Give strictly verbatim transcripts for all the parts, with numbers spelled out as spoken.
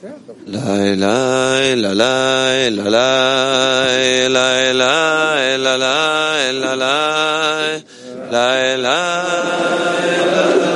La la la la la la la la la la la la la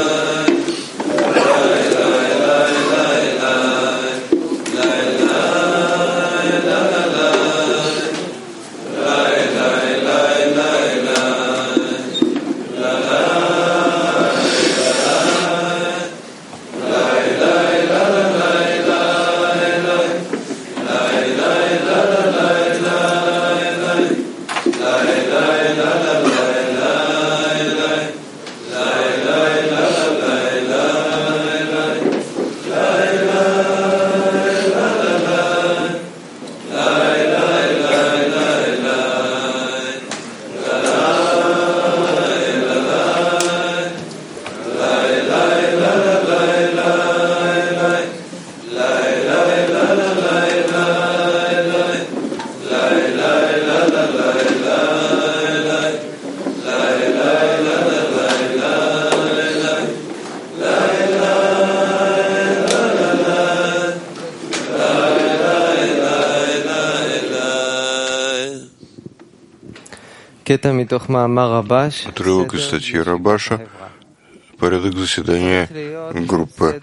Отрывок из статьи Рабаша «Порядок заседания группы».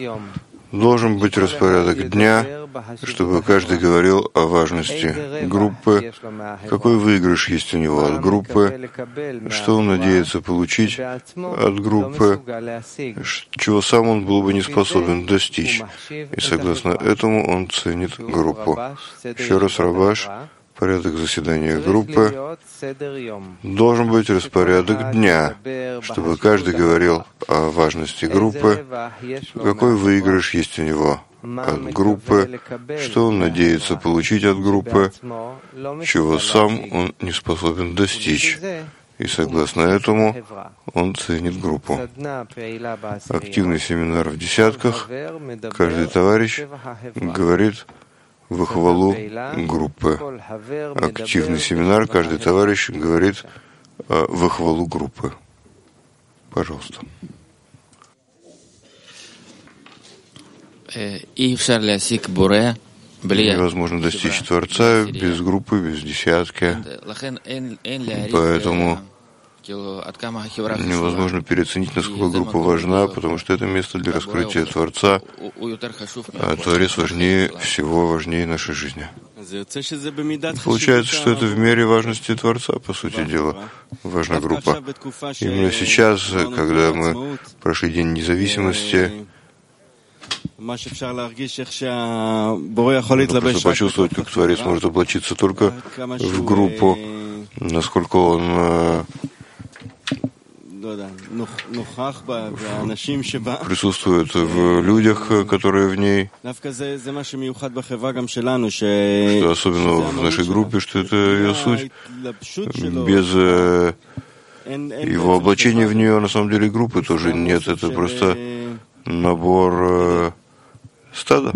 Должен быть распорядок дня, чтобы каждый говорил о важности группы, какой выигрыш есть у него от группы, что он надеется получить от группы, чего сам он был бы не способен достичь. И согласно этому он ценит группу. Еще раз Рабаш. Порядок заседания группы должен быть распорядок дня, чтобы каждый говорил о важности группы, какой выигрыш есть у него от группы, что он надеется получить от группы, чего сам он не способен достичь. И согласно этому он ценит группу. Активный семинар в десятках. Каждый товарищ говорит во хвалу группы. Активный семинар, каждый товарищ говорит э, во хвалу группы. Пожалуйста. Невозможно достичь Творца без группы, без десятки. Поэтому невозможно переоценить, насколько группа важна, потому что это место для раскрытия Творца, а Творец важнее всего, важнее нашей жизни. Получается, что это в мере важности Творца, по сути дела, важна группа. Именно сейчас, когда мы прошли День независимости, можно просто почувствовать, как Творец может облачиться только в группу, насколько он присутствует в людях, которые в ней, что особенно в нашей группе, что это ее суть. Без его облачения в нее, на самом деле, группы тоже нет. Это просто набор стада.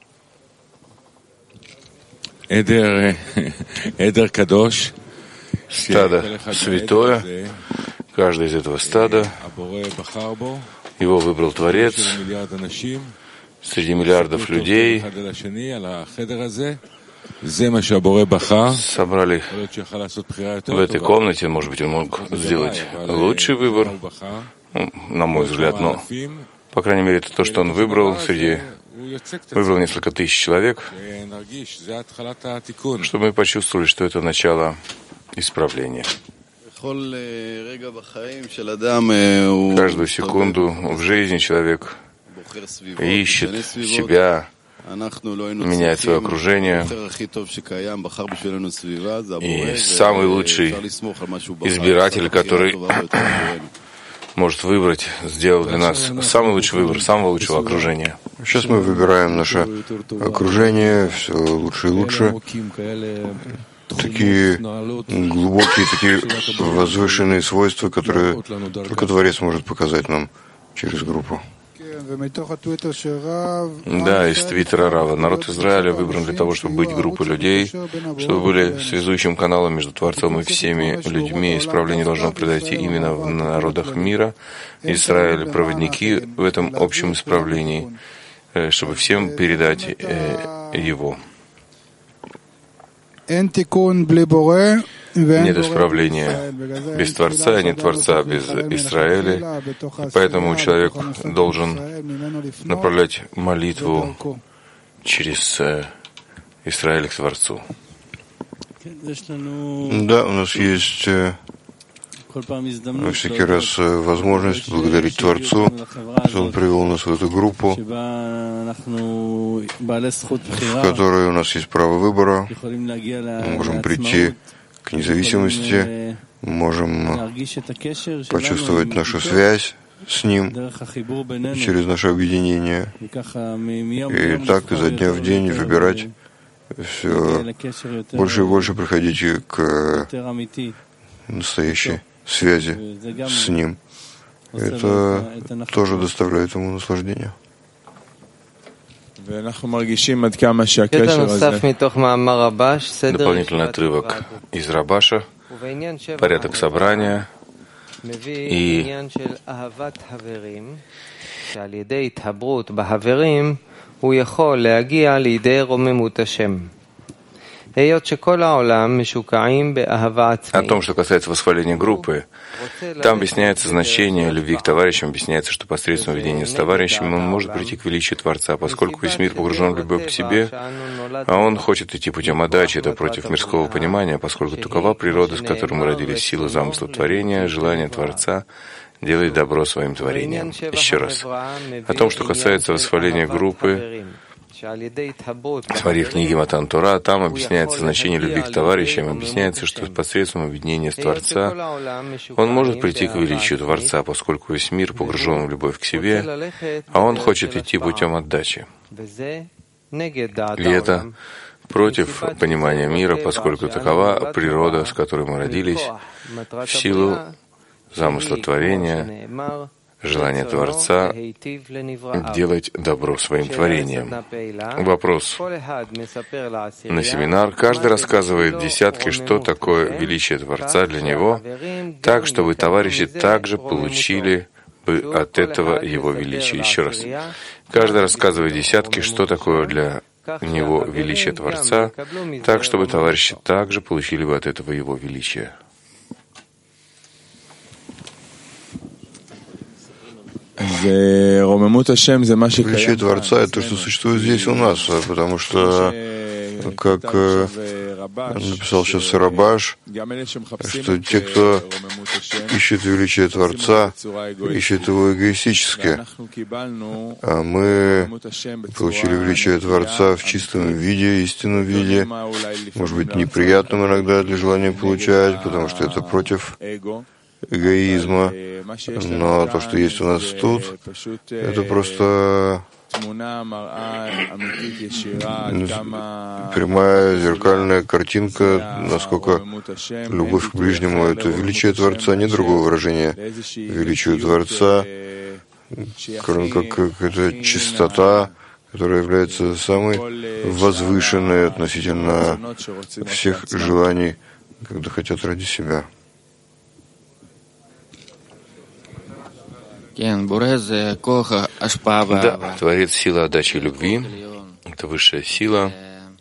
Стадо святое. Каждый из этого стада, его выбрал Творец среди миллиардов людей, собрали в этой комнате. Может быть, он мог сделать лучший выбор, ну, на мой взгляд, но, по крайней мере, это то, что он выбрал среди... Выбрал несколько тысяч человек, чтобы мы почувствовали, что это начало исправления. Каждую секунду в жизни человек ищет себя, меняет свое окружение. И самый лучший избиратель, который может выбрать, сделал для нас самый лучший выбор, самого лучшего окружения. Сейчас мы выбираем наше окружение, все лучше и лучше. Такие глубокие, такие возвышенные свойства, которые только Творец может показать нам через группу. Да, из твиттера Рава. Народ Израиля выбран для того, чтобы быть группой людей, чтобы были связующим каналом между Творцом и всеми людьми. Исправление должно произойти именно в народах мира. Израиль — проводники в этом общем исправлении. чтобы всем передать его. Нет исправления без Творца, нет Творца без Израиля, поэтому человек должен направлять молитву через Израиль к Творцу. Да, у нас есть всякий раз возможность благодарить Творцу, что Он привел нас в эту группу, в которой у нас есть право выбора. Мы можем прийти к независимости, можем почувствовать нашу связь с Ним через наше объединение. И так изо дня в день выбирать все больше и больше приходить к настоящей связи с Ним. Это тоже доставляет ему наслаждение. Дополнительный отрывок из Рабаша, порядок собрания и о том, что касается восхваления группы, там объясняется значение любви к товарищам, объясняется, что посредством видения с товарищами он может прийти к величию Творца, поскольку весь мир погружен в любовь к себе, а он хочет идти путем отдачи, это против мирского понимания, поскольку такова природа, с которой мы родились, сила замысла творения, желание Творца делать добро своим творением. Еще раз. О том, что касается восхваления группы, смотри в книге Матан Тора, там объясняется значение любви к товарищам, объясняется, что посредством объединения с Творца он может прийти к величию Творца, поскольку весь мир погружен в любовь к себе, а он хочет идти путем отдачи. И это против понимания мира, поскольку такова природа, с которой мы родились, в силу замысла творения, желание Творца делать добро своим творением. Вопрос. На семинар каждый рассказывает десятки, что такое величие Творца для него, так, чтобы товарищи также получили бы от этого его величия. Еще раз. Каждый рассказывает десятки, что такое для него величие Творца, так, чтобы товарищи также получили бы от этого его величия. Величие Творца — это то, что существует здесь у нас, потому что, как написал сейчас Рабаш, что те, кто ищет величие Творца, ищет его эгоистически, а мы получили величие Творца в чистом виде, истинном виде, может быть, неприятным иногда для желания получать, потому что это против эгоизма, но то, что есть у нас тут, это просто прямая зеркальная картинка, насколько любовь к ближнему — это величие Творца, нет другого выражения величию Творца, кроме как какая-то чистота, которая является самой возвышенной относительно всех желаний, когда хотят ради себя. Да, Творец — сила отдачи и любви, это высшая сила,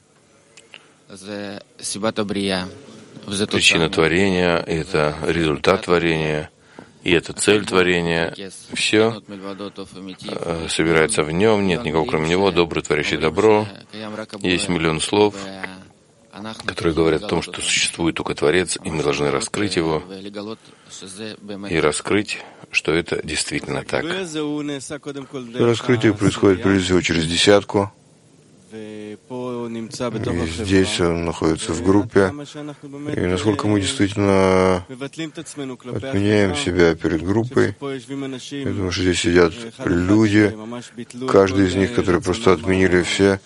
причина творения, это результат творения, и это цель творения. Все собирается в нем, нет никого кроме него, добрый, творящий добро. Есть миллион слов, которые говорят о том, что существует только Творец, и мы должны раскрыть его и раскрыть, что это действительно так. Раскрытие происходит прежде всего через десятку. И здесь он находится в группе. И насколько мы действительно отменяем себя перед группой, я думаю, что здесь сидят люди, каждый из них, которые просто отменили все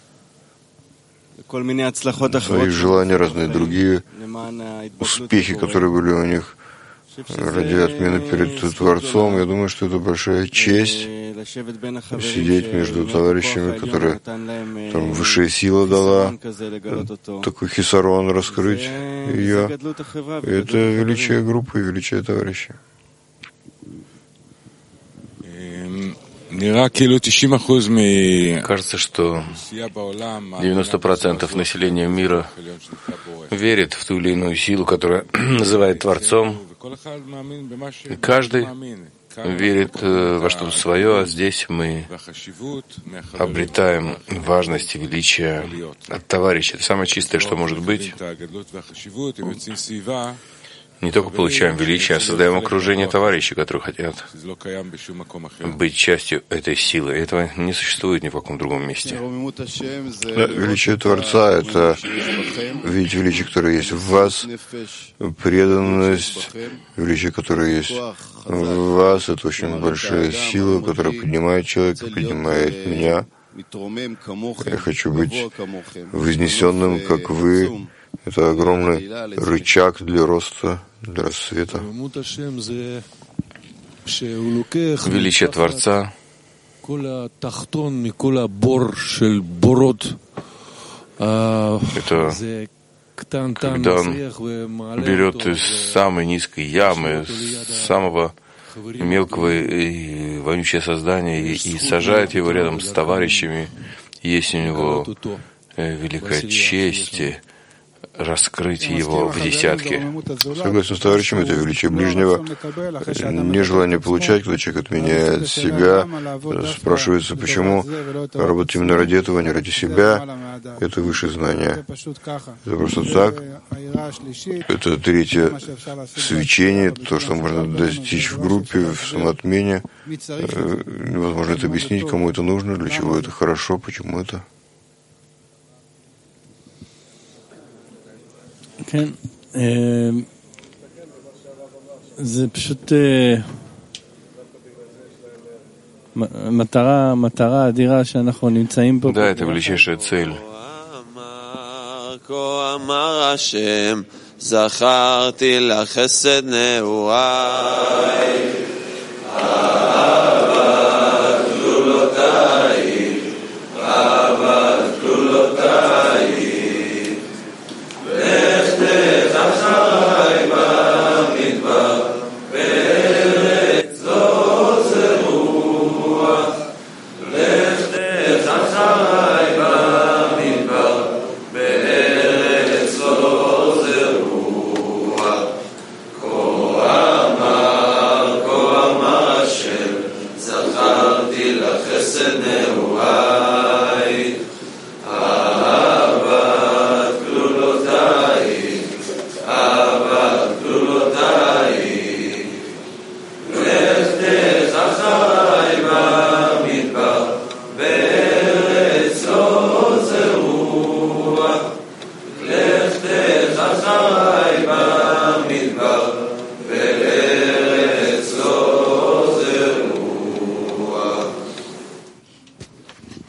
свои желания, разные другие успехи, которые были у них ради отмены перед Творцом. Я думаю, что это большая честь сидеть между товарищами, которые там высшая сила дала, такой хисарон раскрыть ее. И это величие группы и величие товарища. Кажется, что девяносто процентов населения мира верит в ту или иную силу, которая называет Творцом. И каждый верит во что-то свое, а здесь мы обретаем важность и величие от товарища. Это самое чистое, что может быть. Не только получаем величие, а создаем окружение товарищей, которые хотят быть частью этой силы. Этого не существует ни в каком другом месте. Да, величие Творца — это видеть величие, которое есть в вас, преданность, величие, которое есть в вас — это очень большая сила, которая поднимает человека, поднимает меня. Я хочу быть вознесенным, как вы. Это огромный рычаг для роста, для рассвета. Величие Творца — это когда Он берет из самой низкой ямы, с самого мелкого и вонючее создание и, и сажает его рядом с товарищами. Есть у него великая честь раскрыть его в десятки. Согласно с товарищем, это величие ближнего, нежелание получать, когда человек отменяет себя, спрашивается, почему работать именно ради этого, а не ради себя. Это высшее знание. Это просто так. Это третье свечение, то, что можно достичь в группе, в самоотмене. Невозможно это объяснить, кому это нужно, для чего это хорошо, почему это. כן, זה פשוט מטרה, מטרה אדירה שאנחנו נמצאים פה. Да, это величайшая цель. זכרתי לך חסד נעוריי